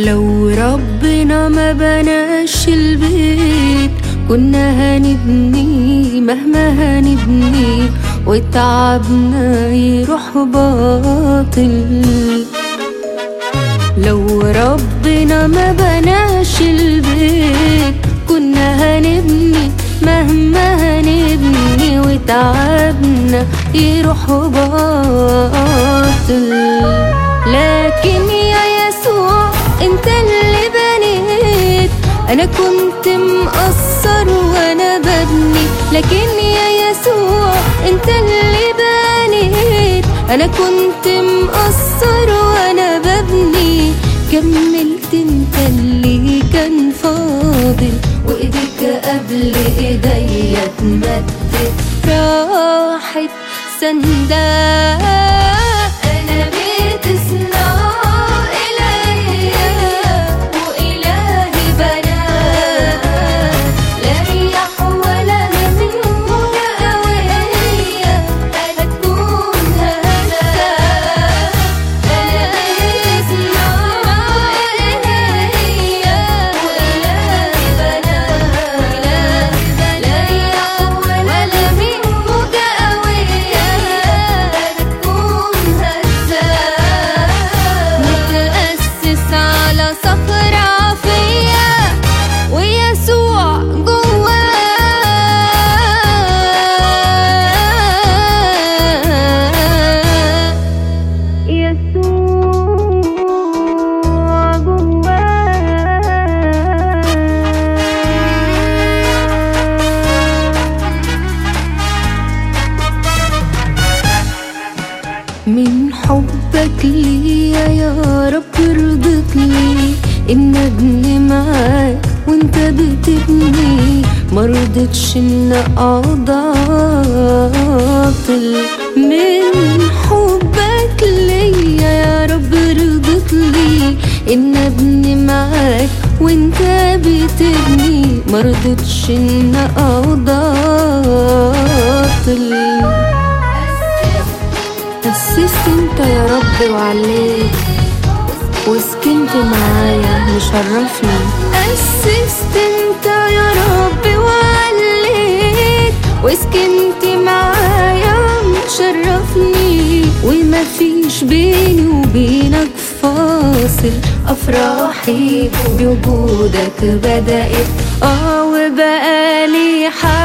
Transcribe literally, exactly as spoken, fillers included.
لو ربنا ما بناش البيت كنا هنبني مهما هنبني وتعبنا يروح باطل. لو ربنا ما بناش البيت كنا هنبني مهما هنبني وتعبنا يروح باطل. لكن يا يسوع انت اللي بنيت، انا كنت مقصر وانا ببني. لكن يا يسوع انت اللي بنيت، انا كنت مقصر وانا ببني. كملت انت اللي كان فاضل، وايديك قبل ايديا اتمدت راحت سنداء. انا بتصنع الهي والهي بنات، لا رياح ولا نسيم قوية هتكون هداء. انا بتصنع الهي والهي بنات، لا رياح ولا نسيم قوية هتكون هداء. متأسس على صخرة عافية ويسوع جواه، يسوع جواه. من حبك ليا يا رب رضيت لي ان ابني معاك وانت بتبني، مرضتش ان اقعد اعطل. من حبك ليا يا رب رضيت لي ان ابني معاك وانت بتبني، مرضتش ان اقعد اعطل. أسست انت يا رب وعليت وسكنت معايا مشرفني. أسست انت يا رب وعليت وسكنت معايا مشرفني، ومفيش بيني وبينك فاصل. أفراحي بوجودك بدأت اه وبقالي حاجة